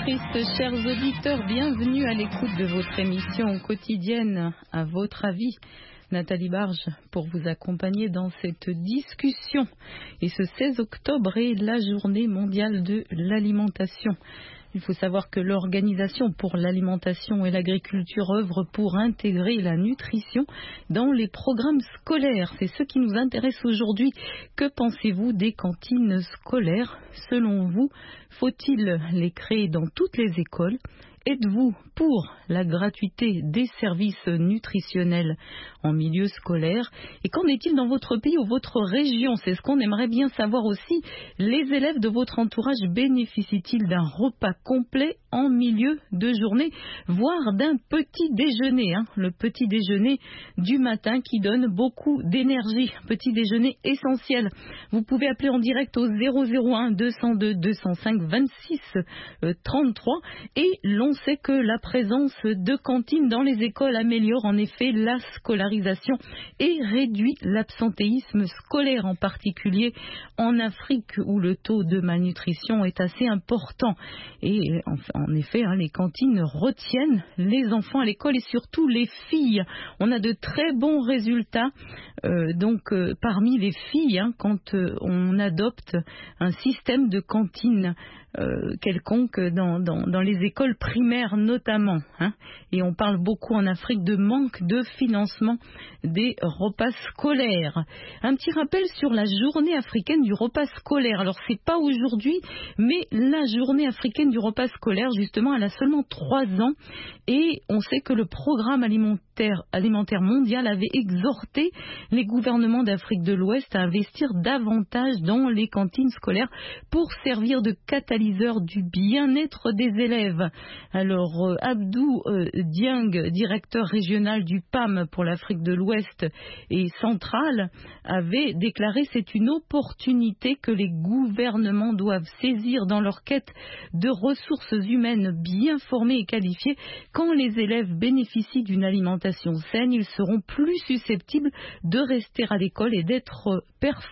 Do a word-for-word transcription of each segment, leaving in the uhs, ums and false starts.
auditrices, chers auditeurs, bienvenue à l'écoute de votre émission quotidienne À votre avis. Nathalie Barge pour vous accompagner dans cette discussion. Et ce seize octobre est la journée mondiale de l'alimentation. Il faut savoir que l'Organisation pour l'alimentation et l'agriculture œuvre pour intégrer la nutrition dans les programmes scolaires. C'est ce qui nous intéresse aujourd'hui. Que pensez-vous des cantines scolaires? Selon vous, faut-il les créer dans toutes les écoles? Êtes-vous pour la gratuité des services nutritionnels en milieu scolaire? Et qu'en est-il dans votre pays ou votre région? C'est ce qu'on aimerait bien savoir aussi. Les élèves de votre entourage bénéficient-ils d'un repas complet en milieu de journée, voire d'un petit déjeuner, hein, le petit déjeuner du matin qui donne beaucoup d'énergie, petit déjeuner essentiel. Vous pouvez appeler en direct au zéro zéro un deux cent deux deux cent cinq vingt-six trente-trois et l'on sait que la présence de cantines dans les écoles améliore en effet la scolarisation et réduit l'absentéisme scolaire, en particulier en Afrique où le taux de malnutrition est assez important. Et en effet, hein, les cantines retiennent les enfants à l'école et surtout les filles. On a de très bons résultats euh, donc euh, parmi les filles hein, quand euh, on adopte un système de cantine Euh, quelconque dans, dans, dans les écoles primaires notamment. Hein. Et on parle beaucoup en Afrique de manque de financement des repas scolaires. Un petit rappel sur la journée africaine du repas scolaire. Alors c'est pas aujourd'hui, mais la journée africaine du repas scolaire, justement, elle a seulement trois ans. Et on sait que le programme alimentaire, alimentaire mondial avait exhorté les gouvernements d'Afrique de l'Ouest à investir davantage dans les cantines scolaires pour servir de catalyseur du bien-être des élèves. Alors, euh, Abdou euh, Dieng, directeur régional du P A M pour l'Afrique de l'Ouest et centrale, avait déclaré « C'est une opportunité que les gouvernements doivent saisir dans leur quête de ressources humaines bien formées et qualifiées. Quand les élèves bénéficient d'une alimentation saine, ils seront plus susceptibles de rester à l'école et d'être performants. »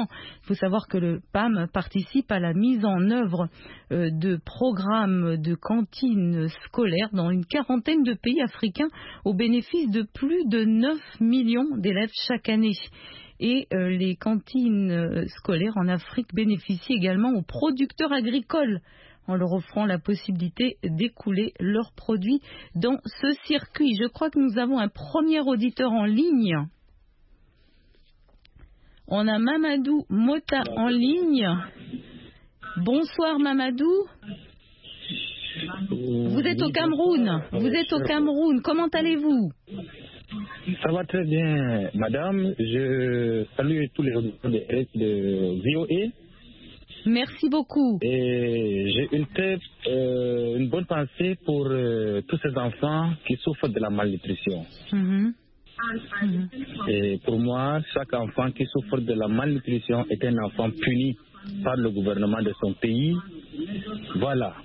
Il faut savoir que le P A M participe à la mise en œuvre de programmes de cantines scolaires dans une quarantaine de pays africains au bénéfice de plus de neuf millions d'élèves chaque année. Et euh, les cantines scolaires en Afrique bénéficient également aux producteurs agricoles en leur offrant la possibilité d'écouler leurs produits dans ce circuit. Je crois que nous avons un premier auditeur en ligne. On a Mamadou Mota en ligne. Bonsoir Mamadou. Vous êtes au Cameroun. Vous êtes au Cameroun. Comment allez-vous? Ça va très bien, madame. Je salue tous les auditeurs de V O A. Merci beaucoup. Et j'ai une, tête, euh, une bonne pensée pour euh, tous ces enfants qui souffrent de la malnutrition. Mm-hmm. Mm-hmm. Et pour moi, chaque enfant qui souffre de la malnutrition est un enfant puni par le gouvernement de son pays. Voilà.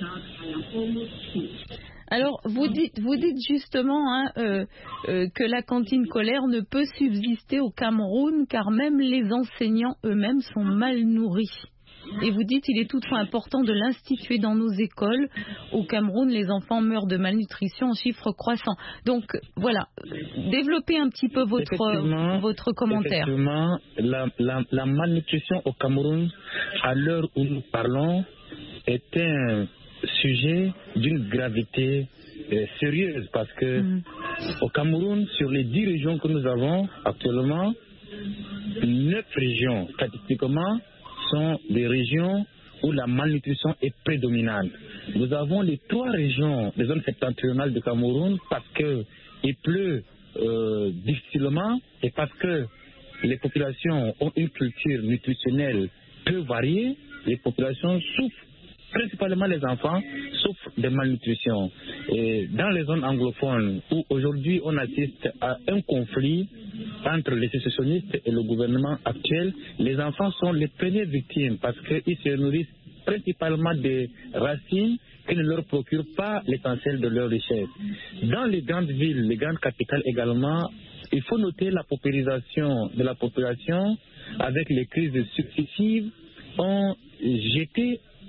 Alors, vous dites, vous dites justement hein, euh, euh, que la cantine scolaire ne peut subsister au Cameroun car même les enseignants eux-mêmes sont mal nourris. Et vous dites qu'il est toutefois important de l'instituer dans nos écoles. Au Cameroun, les enfants meurent de malnutrition en chiffre croissant. Donc, voilà, développez un petit peu votre, votre commentaire. Effectivement, la, la, la malnutrition au Cameroun, à l'heure où nous parlons, est un sujet d'une gravité euh, sérieuse parce que mmh. au Cameroun, sur les dix régions que nous avons actuellement, neuf régions, statistiquement, sont des régions où la malnutrition est prédominante. Nous avons les trois régions des zones septentrionales du Cameroun parce qu'il pleut euh, difficilement et parce que les populations ont une culture nutritionnelle peu variée. Les populations souffrent, principalement les enfants, souffrent de malnutrition. Et dans les zones anglophones où aujourd'hui on assiste à un conflit entre les sécessionnistes et le gouvernement actuel, les enfants sont les premières victimes parce qu'ils se nourrissent principalement des racines qui ne leur procurent pas l'essentiel de leur richesse. Dans les grandes villes, les grandes capitales également, il faut noter la paupérisation de la population avec les crises successives ont jeté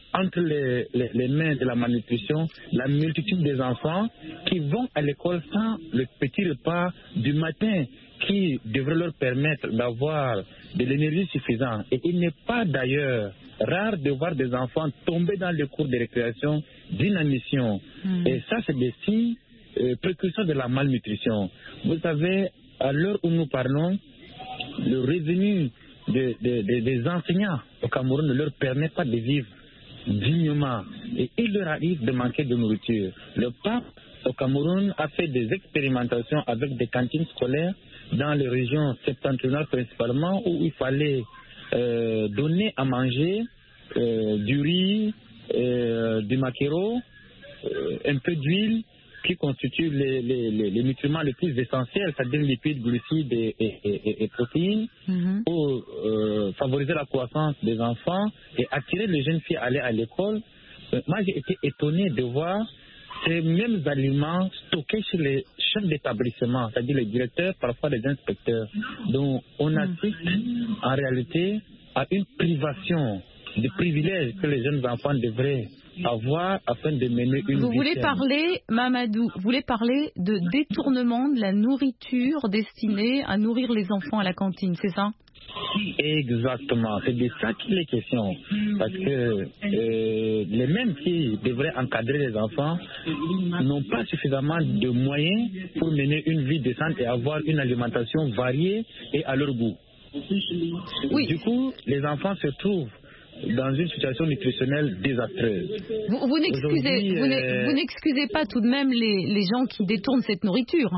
entre les, les, les mains de la malnutrition la multitude des enfants qui vont à l'école sans le petit repas du matin qui devrait leur permettre d'avoir de l'énergie suffisante. Et il n'est pas d'ailleurs rare de voir des enfants tomber dans le cours de récréation d'inanition. Mmh. Et ça, c'est des signes euh, précurseurs de la malnutrition. Vous savez, à l'heure où nous parlons, le revenu de, de, de, des enseignants au Cameroun ne leur permet pas de vivre dignement. Et il leur arrive de manquer de nourriture. Le pape au Cameroun a fait des expérimentations avec des cantines scolaires dans les régions septentrionales principalement, où il fallait euh, donner à manger euh, du riz, euh, du maquereau, euh, un peu d'huile, qui constituent les, les, les, les nutriments les plus essentiels, c'est-à-dire lipides, glucides et, et, et, et protéines, mm-hmm. pour euh, favoriser la croissance des enfants et attirer les jeunes filles à aller à l'école. Euh, moi, j'ai été étonné de voir ces mêmes aliments stockés chez les chefs d'établissement, c'est-à-dire les directeurs, parfois les inspecteurs. Donc, on assiste en réalité à une privation des privilèges que les jeunes enfants devraient avoir afin de mener une Vous vie voulez saine. parler, Mamadou, vous voulez parler de détournement de la nourriture destinée à nourrir les enfants à la cantine, c'est ça? Exactement, c'est de ça qu'il est question. Parce que euh, les mêmes qui devraient encadrer les enfants n'ont pas suffisamment de moyens pour mener une vie décente et avoir une alimentation variée et à leur goût. Oui. Du coup, les enfants se trouvent dans une situation nutritionnelle désastreuse. Vous, vous n'excusez vous euh... vous n'excusez pas tout de même les, les gens qui détournent cette nourriture?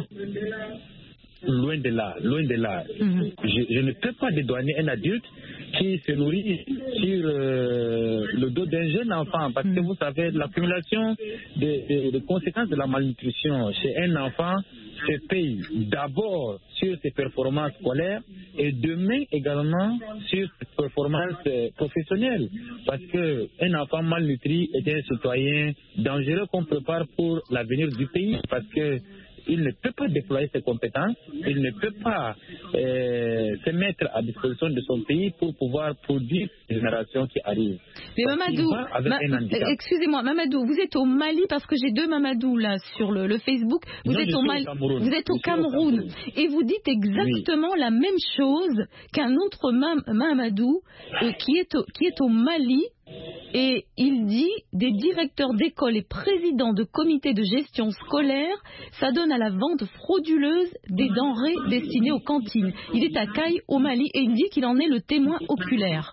Loin de là, loin de là. Mm-hmm. je, je ne peux pas dédouaner un adulte qui se nourrit sur euh, le dos d'un jeune enfant, parce mm-hmm. que vous savez, l'accumulation des, des, des conséquences de la malnutrition chez un enfant se paye d'abord sur ses performances scolaires et demain également sur ses performances euh, professionnelles, parce que un enfant malnutri est un citoyen dangereux qu'on prépare pour l'avenir du pays, parce que il ne peut pas déployer ses compétences, il ne peut pas euh, se mettre à disposition de son pays pour pouvoir produire les générations qui arrivent. Mais donc, Mamadou, ma, excusez-moi, Mamadou, vous êtes au Mali, parce que j'ai deux Mamadou là sur le, le Facebook. Vous non, êtes au Mali, vous êtes au Cameroun, au Cameroun, et vous dites exactement oui. la même chose qu'un autre Mam, Mamadou euh, qui est au, qui est au Mali. Et il dit, des directeurs d'école et présidents de comités de gestion scolaire s'adonnent à la vente frauduleuse des denrées destinées aux cantines. Il est à Caille, au Mali, et il dit qu'il en est le témoin oculaire.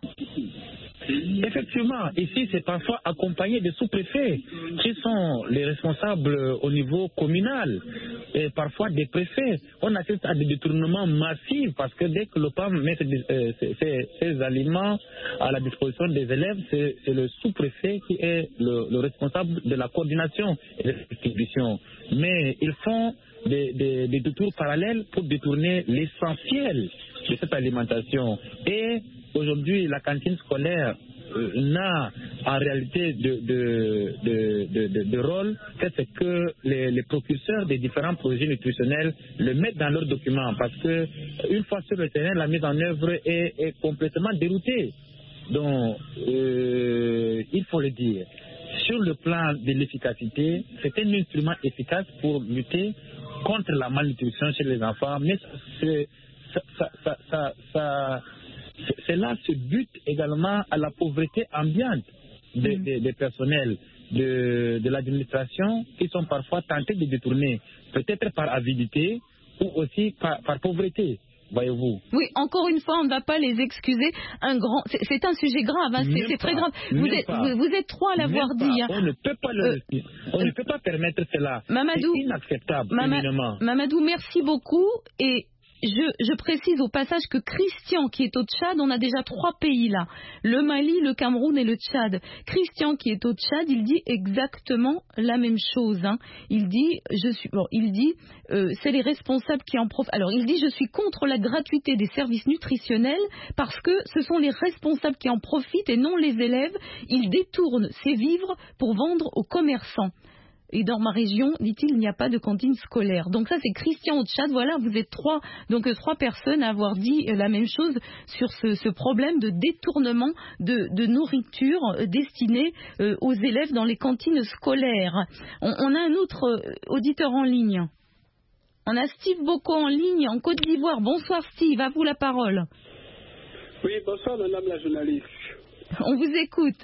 Effectivement, ici c'est parfois accompagné des sous-préfets qui sont les responsables au niveau communal et parfois des préfets. On assiste à des détournements massifs parce que dès que le P A M met ces, ces, ces aliments à la disposition des élèves, c'est, c'est le sous-préfet qui est le, le responsable de la coordination et de la distribution. Mais ils font des, des, des détours parallèles pour détourner l'essentiel de cette alimentation. Et aujourd'hui, la cantine scolaire euh, n'a en réalité de, de, de, de, de, de rôle que c'est que les, les propulseurs des différents projets nutritionnels le mettent dans leurs documents, parce que une fois sur le terrain, la mise en œuvre est, est complètement déroutée. Donc, euh, il faut le dire, sur le plan de l'efficacité, c'est un instrument efficace pour lutter contre la malnutrition chez les enfants, mais c'est, ça, ça, ça, ça, ça cela se bute également à la pauvreté ambiante des, des, des personnels de, de l'administration qui sont parfois tentés de détourner, peut-être par avidité ou aussi par, par pauvreté. Voyez-vous. Oui, encore une fois, on ne va pas les excuser. Un grand, c'est, c'est un sujet grave, hein, c'est, c'est très grave. Vous êtes, vous, vous êtes trois à l'avoir dit. Hein. On ne peut pas le, euh, on ne peut pas permettre cela. Mamadou, c'est inacceptable. Mama, Mamadou, merci beaucoup. Et Je, je précise au passage que Christian, qui est au Tchad, on a déjà trois pays là, le Mali, le Cameroun et le Tchad. Christian, qui est au Tchad, il dit exactement la même chose. Hein. Il dit, je suis, bon, il dit, euh, c'est les responsables qui en profitent. Alors, il dit, je suis contre la gratuité des services nutritionnels parce que ce sont les responsables qui en profitent et non les élèves. Ils détournent ces vivres pour vendre aux commerçants. et dans ma région, dit-il, il n'y a pas de cantine scolaire. Donc ça, c'est Christian au Tchad. Voilà, vous êtes trois, donc euh, trois personnes à avoir dit euh, la même chose sur ce, ce problème de détournement de, de nourriture euh, destinée euh, aux élèves dans les cantines scolaires. On, on a un autre euh, auditeur en ligne. On a Steve Boko en ligne en Côte d'Ivoire. Bonsoir Steve, à vous la parole. Oui, bonsoir madame la journaliste. On vous écoute.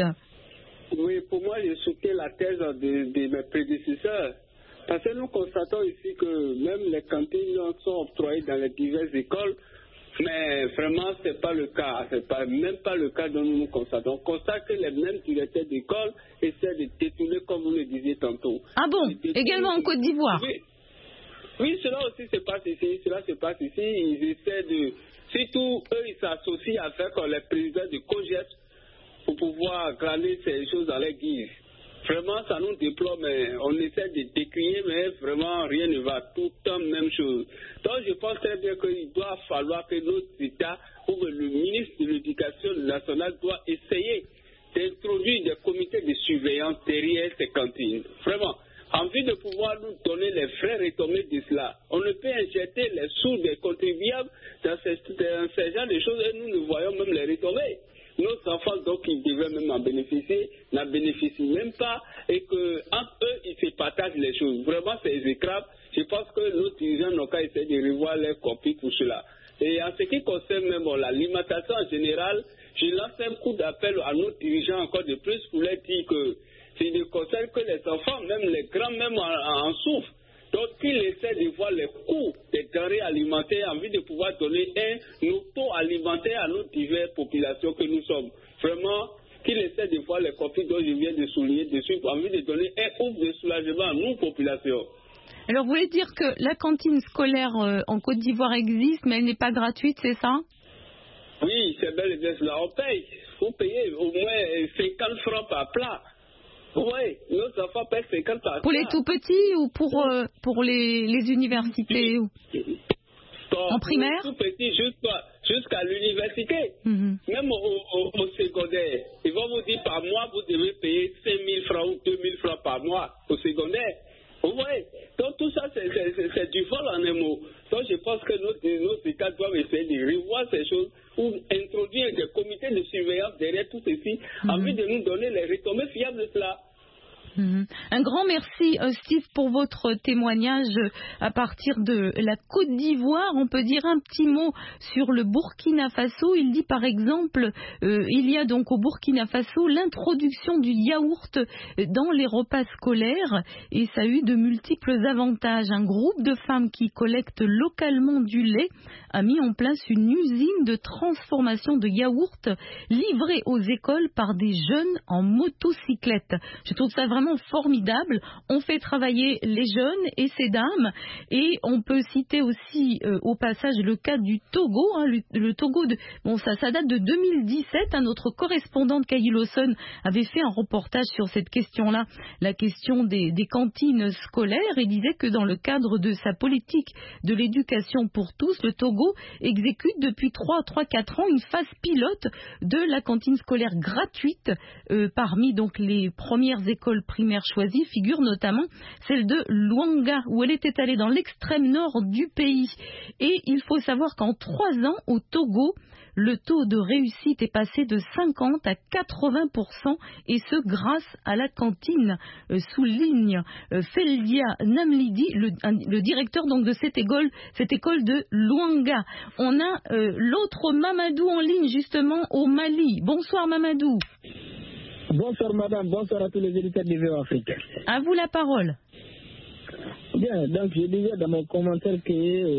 Oui, pour moi, j'ai soutenu la thèse de, de mes prédécesseurs. Parce que nous constatons ici que même les cantines sont octroyées dans les diverses écoles, mais vraiment, ce n'est pas le cas. Ce n'est pas, même pas le cas dont nous nous constatons. On constate que les mêmes directeurs d'école essaient de détourner, comme vous le disiez tantôt. Ah bon? Également en Côte d'Ivoire? Oui, oui, cela aussi se passe ici. Cela se passe ici. Ils essaient de... Surtout, eux, ils s'associent avec les présidents de COGES pour pouvoir glaner ces choses à leur guise. Vraiment, ça nous déplore, mais on essaie de décrier, mais vraiment, rien ne va. Tout le temps, même chose. Donc, je pense très bien qu'il doit falloir que notre État, ou le ministre de l'Éducation nationale, doit essayer d'introduire des comités de surveillance derrière ces cantines. Vraiment. En vue de pouvoir nous donner les frais retombés de cela, on ne peut injecter les sous des contribuables dans ces, dans ces genres de choses et nous ne voyons même les retombées. Nos enfants, donc, ils devaient même en bénéficier, n'en bénéficient même pas et qu'entre eux, ils se partagent les choses. Vraiment, c'est exécrable. Je pense que nos dirigeants n'ont qu'à essayer de revoir leurs copies pour cela. Et en ce qui concerne même bon, l'alimentation en général, je lance un coup d'appel à nos dirigeants encore de plus pour leur dire que c'est ne concerne que les enfants, même les grands, même en, en souffrent. Donc, qu'ils essaient de voir les coûts des denrées alimentaires en vue de pouvoir donner un auto alimentaire à nos diverses populations que nous sommes. Vraiment, qu'ils essaient de voir les conflits dont je viens de souligner dessus en vue de donner un ouf de soulagement à nos populations. Alors, vous voulez dire que la cantine scolaire euh, en Côte d'Ivoire existe, mais elle n'est pas gratuite, c'est ça? Oui, c'est bel et bien cela. On paye. Il faut payer au moins cinquante francs par plat. Oui, nos enfants paient cinquante par plat. Pour les tout petits ou pour, euh, pour les, les universités ou... En primaire? Tout petit jusqu'à jusqu'à l'université. Mm-hmm. Même au, au, au secondaire. Ils vont vous dire par mois, vous devez payer cinq mille francs ou deux mille francs par mois au secondaire. Vous voyez? Donc tout ça, c'est du vol en un mot. Donc je pense que nos, nos États doivent essayer de revoir ces choses ou introduire des comités de surveillance derrière tout ceci mm-hmm. en vue de nous donner les retombées fiables de cela. Mmh. Un grand merci euh, Steve pour votre témoignage à partir de la Côte d'Ivoire. On peut dire un petit mot sur le Burkina Faso. Il dit par exemple, euh, il y a donc au Burkina Faso l'introduction du yaourt dans les repas scolaires et ça a eu de multiples avantages. Un groupe de femmes qui collectent localement du lait a mis en place une usine de transformation de yaourt livrée aux écoles par des jeunes en motocyclette. Je trouve ça vraiment formidable. On fait travailler les jeunes et ces dames et on peut citer aussi euh, au passage le cas du Togo. Hein, le, le Togo, de, bon ça, ça date de deux mille dix-sept. Hein, notre correspondante Kay Lawson avait fait un reportage sur cette question-là, la question des, des cantines scolaires et disait que dans le cadre de sa politique de l'éducation pour tous, le Togo exécute depuis trois à quatre ans une phase pilote de la cantine scolaire gratuite euh, parmi donc les premières écoles primaires choisies figure notamment celle de Luanga où elle était allée dans l'extrême nord du pays et il faut savoir qu'en trois ans au Togo le taux de réussite est passé de cinquante à quatre-vingts pour cent et ce grâce à la cantine, euh, souligne euh, Feldia Namlidi, le, un, le directeur donc de cette école, cette école de Luanga. On a euh, l'autre Mamadou en ligne justement au Mali. Bonsoir Mamadou. Bonsoir madame, bonsoir à tous les éditeurs de V O Afrique. À vous la parole. Bien, donc je disais dans mon commentaire que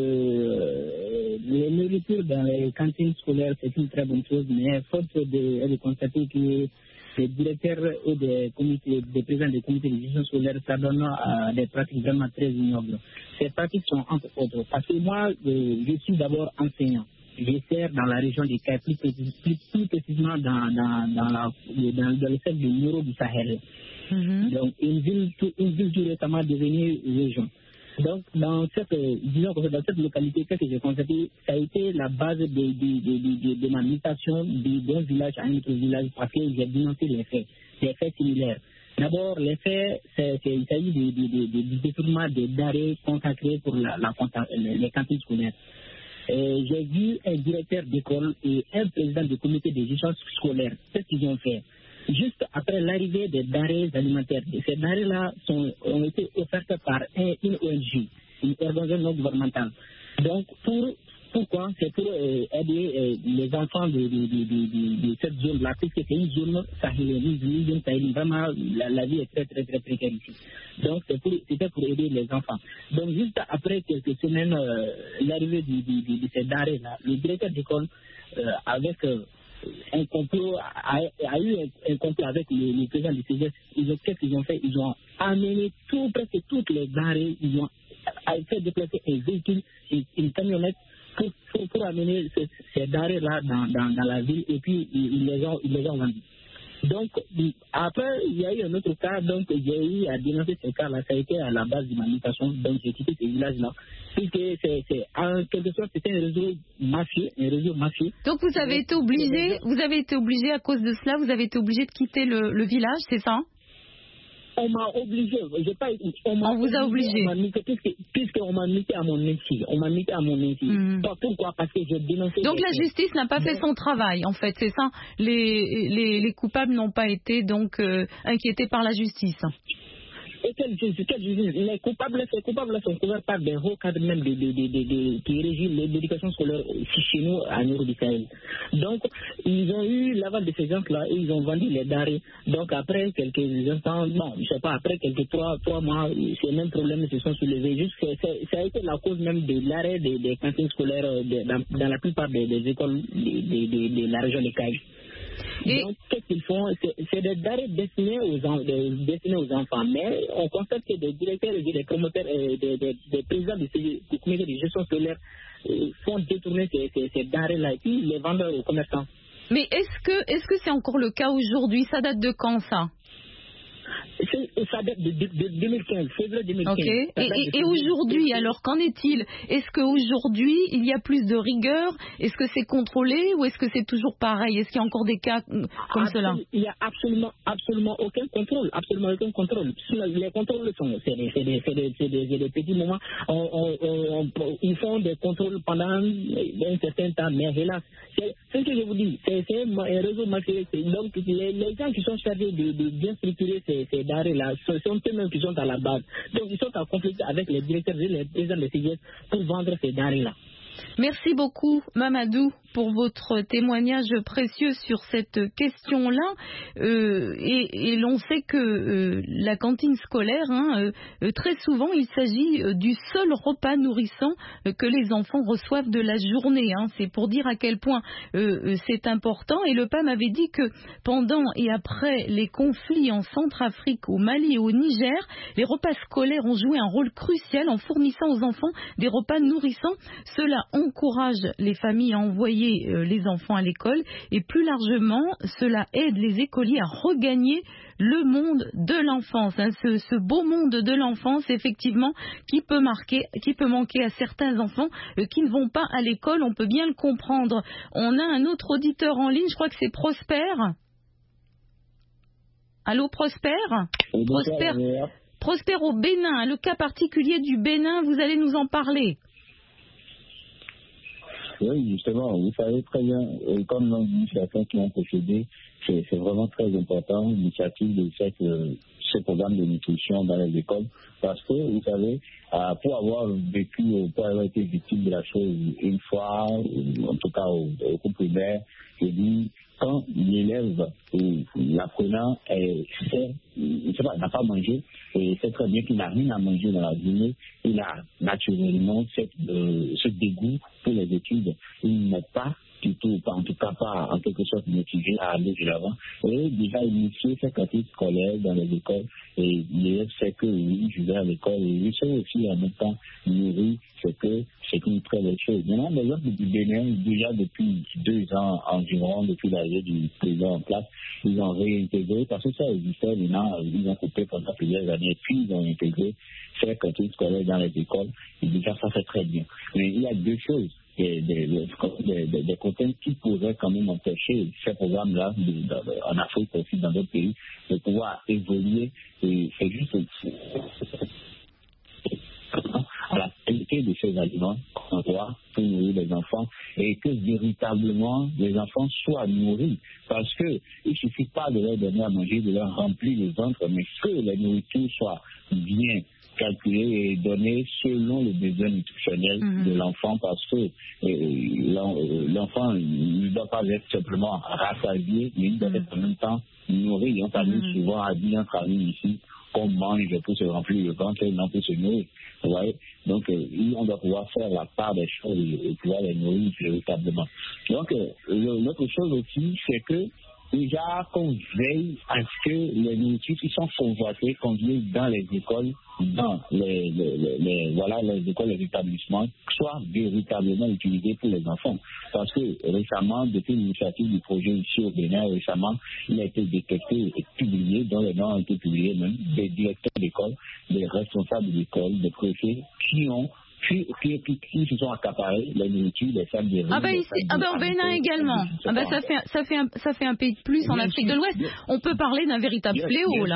euh, les nourritures dans les cantines scolaires c'est une très bonne chose, mais force de, de constater que les directeurs et des comités, des présidents des comités de gestion scolaire s'adonnent à des pratiques vraiment très ignobles. Ces pratiques sont entre autres, parce que moi euh, je suis d'abord enseignant. Je sers dans la région du Caire, plus, plus, plus précisément dans, dans, dans, la, dans, dans le secteur du Nord du Sahel. Mm-hmm. Donc, une ville, une ville qui est récemment devenue région. Donc, dans cette, disons que dans cette localité, qu'est-ce que j'ai constaté? Ça a été la base de, de, de, de, de ma mutation d'un village à un autre village parce que j'ai dénoncé les faits, des faits similaires. D'abord, les faits, c'est, c'est, il s'agit du de, de, de, de détournement des denrées consacrées pour la, la, les, les cantines scolaires. Et j'ai vu un directeur d'école et un président du comité de gestion scolaire. Qu'est-ce qu'ils ont fait? Juste après l'arrivée des denrées alimentaires. Et ces denrées-là ont été offertes par un, une O N G, une organisation non gouvernementale. Donc, pour, pourquoi? C'est pour euh, aider euh, les enfants de, de, de, de, de cette zone-là, puisque c'est une zone sahélienne, une zone sahélienne. Vraiment, la, la vie est très, très, très précaire ici. Donc, c'est pour, c'était pour aider les enfants. Donc, juste après quelques semaines, euh, l'arrivée de, de, de, de ces denrées-là, le directeur d'école, euh, avec... Euh, un complot, a, a eu un, un complot avec le, le président du C G S. Ils ont, qu'est-ce qu'ils ont fait? Ils ont amené tout, presque toutes les denrées, ils ont fait déplacer un véhicule, une, une camionnette pour, pour, pour amener ces, ces denrées-là dans, dans, dans la ville et puis ils, ils les ont, ils les ont vendus. Donc, après, il y a eu un autre cas, donc j'ai eu à dénoncer ce cas-là, ça a été à la base de ma mutation, donc j'ai quitté ce village-là, puisque c'est, c'est, en quelque sorte, c'était un réseau mafieux, un réseau mafieux. Donc vous avez été obligé, vous avez été obligé à cause de cela, vous avez été obligé de quitter le, le village, c'est ça? On m'a obligé, j'ai pas, on, m'a on vous a obligé, on m'a mis, puisque, puisqu'on m'a mis à mon métier, on m'a mis à mon métier. Mmh. Pourquoi? Parce que j'ai dénoncé. Donc la justice n'a pas fait son travail, en fait, c'est ça. Les, les, les coupables n'ont pas été donc euh, inquiétés par la justice. Et quelle justice, quelle justice? Les coupables, les coupables sont couverts par des hauts cadres même de, de, de, de, de, qui régissent l'éducation scolaire ici chez nous à Niro du Sahel. Donc, ils ont eu l'aval de ces gens-là et ils ont vendu les denrées. Donc, après quelques instants, non, je sais pas, après quelques trois, trois mois, ces mêmes problèmes se sont soulevés. Juste que ça a été la cause même de l'arrêt des, des cantines scolaires de, dans, dans la plupart des, des écoles de, de, de, de la région de Caille. Et donc, qu'est-ce qu'ils font? C'est, c'est des denrées destinées aux, en, de, destinées aux enfants. Mais on constate que des directeurs et des promoteurs, euh, des, des, des présidents du comité de gestion scolaire euh, font détourner ces, ces, ces denrées-là et puis les vendent aux commerçants. Mais est-ce que, est-ce que c'est encore le cas aujourd'hui? Ça date de quand, ça? C'est, ça date de, de, de deux mille quinze, février deux mille quinze. Okay. Et, et, et aujourd'hui, alors qu'en est-il? Est-ce qu'aujourd'hui, il y a plus de rigueur? Est-ce que c'est contrôlé ou est-ce que c'est toujours pareil? Est-ce qu'il y a encore des cas comme Absol- cela? Il n'y a absolument, absolument aucun contrôle. Absolument aucun contrôle. Les contrôles sont c'est des, c'est des, c'est des, c'est des, c'est des petits moments. On, on, on, on, ils font des contrôles pendant un certain temps, mais hélas, c'est, c'est ce que je vous dis. C'est, c'est un réseau mafieux. Donc, les, les gens qui sont chargés de, de bien structurer ces, ces denrées-là, ce sont eux-mêmes qui sont à la base. Donc, ils sont en conflit avec les directeurs et les présidents de C G S pour vendre ces denrées-là. Merci beaucoup, Mamadou, pour votre témoignage précieux sur cette question-là. Euh, et, et l'on sait que euh, la cantine scolaire, hein, euh, très souvent, il s'agit euh, du seul repas nourrissant euh, que les enfants reçoivent de la journée. Hein. C'est pour dire à quel point euh, c'est important. Et le P A M avait dit que pendant et après les conflits en Centrafrique, au Mali et au Niger, les repas scolaires ont joué un rôle crucial en fournissant aux enfants des repas nourrissants. Cela encourage les familles à envoyer euh, les enfants à l'école et plus largement, cela aide les écoliers à regagner le monde de l'enfance, hein, ce, ce beau monde de l'enfance, effectivement, qui peut marquer, qui peut manquer à certains enfants euh, qui ne vont pas à l'école, on peut bien le comprendre. On a un autre auditeur en ligne, je crois que c'est Prosper. Allô, Prosper? Prosper, Prosper au Bénin, le cas particulier du Bénin, vous allez nous en parler. Oui, justement, vous savez très bien, comme l'ont dit certains qui ont précédé, c'est, c'est vraiment très important l'initiative de cette, euh, ce programme de nutrition dans les écoles, parce que, vous savez, euh, pour avoir vécu, pour avoir été victime de la chose une fois, en tout cas au, au cours primaire, je dis, quand l'élève ou l'apprenant est, sait, je sais pas, n'a pas mangé, et sait très bien qu'il n'a rien à manger dans la journée, il a naturellement cette, euh, ce dégoût pour les études. Il n'est pas du tout, en tout cas pas en quelque sorte motivé à aller de l'avant. Et déjà initier cette cantine scolaire dans les écoles, et l'élève sait que oui, je vais à l'école, et il sait aussi en même temps nourrir, c'est que c'est une très belle chose. Maintenant, l'exemple du Bénin, déjà depuis deux ans environ, depuis l'arrivée du président en place, ils ont réintégré, parce que ça existait maintenant, ils ont coupé pendant plusieurs années, puis ils ont intégré cette cantine scolaire dans les écoles, et déjà ça fait très bien. Mais il y a deux choses. des, des, des, des, des contraintes qui pourraient quand même empêcher ces programmes-là de, de, de, en Afrique aussi, dans d'autres pays, de pouvoir évoluer. Et c'est juste à la qualité de ces aliments qu'on doit pour nourrir les enfants et que véritablement les enfants soient nourris. Parce qu'il ne suffit pas de leur donner à manger, de leur remplir les ventres, mais que la nourriture soit bien calculée et donnée selon les besoins nutritionnels mmh. de l'enfant, parce que euh, l'enfant ne doit pas être simplement rassasié, mais il doit mmh. être en même temps nourri. On parle mmh. souvent à dire entre amis ici qu'on mange pour se remplir le ventre et non pour se nourrir. Vous voyez? Donc, euh, on doit pouvoir faire la part des choses et pouvoir les nourrir véritablement. Donc, euh, l'autre chose aussi, c'est que déjà qu'on veille à ce que les nourritures qui sont convoitées, qu'on vienne dans les écoles, dans les, les, les, les, voilà, les écoles, les établissements, soient véritablement utilisées pour les enfants. Parce que récemment, depuis l'initiative du projet ici au Bénin, récemment, il a été détecté et publié, dont les noms ont été publiés même, des directeurs d'école, des responsables d'école, des préfets qui ont Qui, qui, qui, qui se sont accaparés la nourriture des femmes des Ah ben bah ici, ah ben bah au Bénin également. Ah ben bah ça fait ça fait un, ça fait un pays de plus en Afrique de l'Ouest. On peut parler d'un véritable bien, fléau bien, là.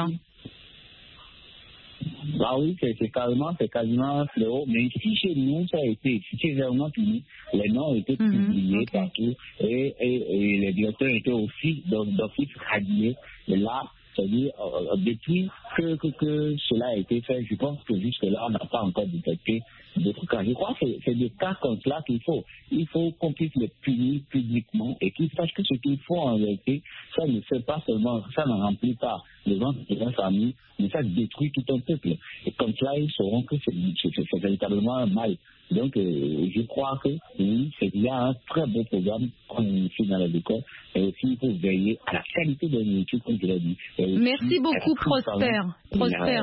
Bah oui, c'est, c'est carrément, c'est quasiment un fléau. Mais ici chez nous, ça a été sévèrement puni. Les noms ont été mm-hmm. publiés okay. partout et, et, et les directeurs étaient aussi d'office radiés. Et là, c'est-à-dire, euh, depuis que, que, que cela a été fait, je pense que jusque-là, on n'a pas encore détecté d'autres cas. Je crois que c'est, c'est des cas comme cela qu'il faut. Il faut qu'on puisse les punir publiquement et qu'ils sachent que ce qu'il faut en réalité, ça ne fait pas seulement, ça ne remplit pas les ventres de la famille, mais ça détruit tout un peuple. Et comme cela, ils sauront que c'est, c'est, c'est, c'est véritablement un mal. Donc, euh, je crois que oui, c'est bien un très beau programme qu'on initie dans les écoles, et aussi il faut veiller à la qualité de la nourriture, comme je l'ai dit. Merci beaucoup, Prosper. Prosper.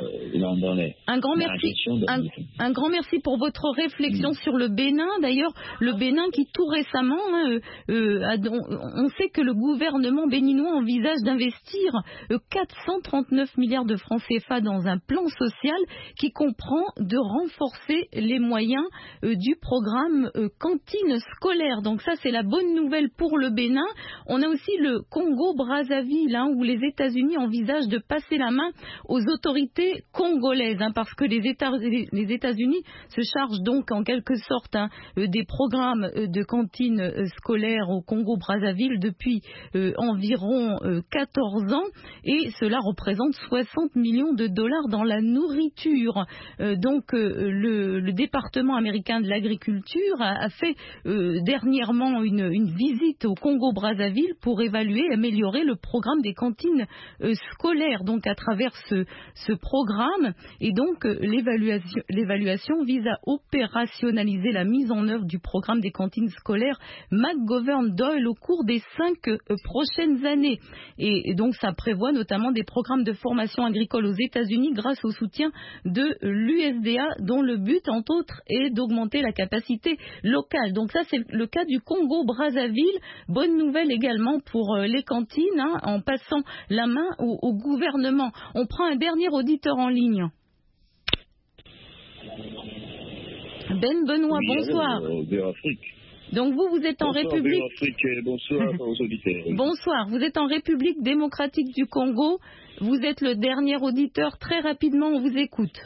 Un grand merci. Un, un grand merci pour votre réflexion mmh. sur le Bénin. D'ailleurs, le Bénin qui tout récemment, hein, euh, a, on, on sait que le gouvernement béninois envisage d'investir euh, quatre cent trente-neuf milliards de francs C F A dans un plan social qui comprend de renforcer les moyens euh, du programme euh, cantine scolaire. Donc ça, c'est la bonne nouvelle pour le Bénin. On a aussi le Congo-Brazzaville, hein, où les États-Unis envisagent de passer la main aux autorités congolaises, hein, parce que les, États, les États-Unis se chargent donc en quelque sorte hein, euh, des programmes euh, de cantine euh, scolaire au Congo-Brazzaville depuis euh, environ euh, quatorze ans, et cela représente soixante millions de dollars dans la nourriture. Euh, donc euh, le, le département américain de l'agriculture a, a fait euh, dernièrement une, une visite au Congo-Brazzaville pour évaluer et améliorer le programme des cantines euh, scolaires, donc à travers ce, ce programme. Et donc euh, l'évaluation, l'évaluation vise à opérationnaliser la mise en œuvre du programme des cantines scolaires McGovern-Doyle au cours des cinq euh, prochaines années. Et, et donc ça prévoit notamment des programmes de formation agricole aux États-Unis grâce au soutien de l'U S D A, dont le but entre autres est d'augmenter la capacité locale. Donc ça c'est le cas du Congo-Brazzaville. Bonne nouvelle également pour euh, les cantines, hein, en passant la main au, au gouvernement. On prend un dernier auditeur en ligne. Ben Benoît, oui, bonsoir. Euh, Donc vous, vous êtes en bonsoir, République... Afrique, bonsoir aux auditeurs. Bonsoir, vous êtes en République démocratique du Congo. Vous êtes le dernier auditeur. Très rapidement, on vous écoute.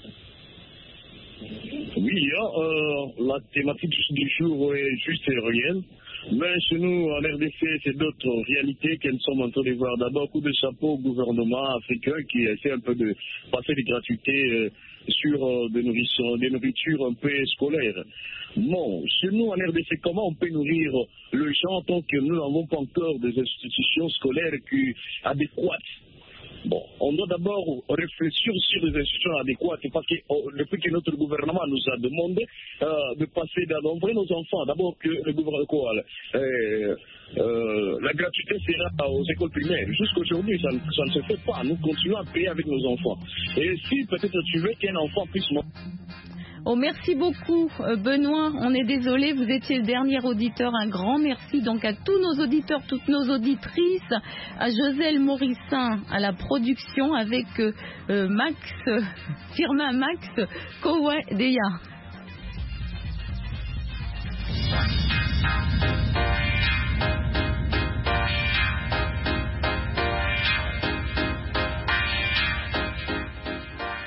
Oui, hein, euh, la thématique du jour est juste et réelle. Mais chez nous, en R D C, c'est d'autres réalités que nous sommes en train de voir. D'abord, coup de chapeau au gouvernement africain qui essaie un peu de passer des gratuités euh, sur euh, des, nourritures, des nourritures un peu scolaires. Bon, chez nous, en R D C, comment on peut nourrir le gens tant que nous n'avons pas encore des institutions scolaires qui, adéquates? Bon, on doit d'abord réfléchir sur des institutions adéquates parce que oh, depuis que notre gouvernement nous a demandé euh, de passer d'envoyer nos enfants, d'abord que le gouvernement, quoi, euh, euh, la gratuité sera aux écoles primaires. Jusqu'aujourd'hui, ça, ça ne se fait pas. Nous continuons à payer avec nos enfants. Et si peut-être tu veux qu'un enfant puisse... Oh, merci beaucoup, Benoît. On est désolé, vous étiez le dernier auditeur. Un grand merci donc à tous nos auditeurs, toutes nos auditrices, à Joselle Morissin à la production avec euh, Max, euh, Firmin Max Kowedeya. Merci.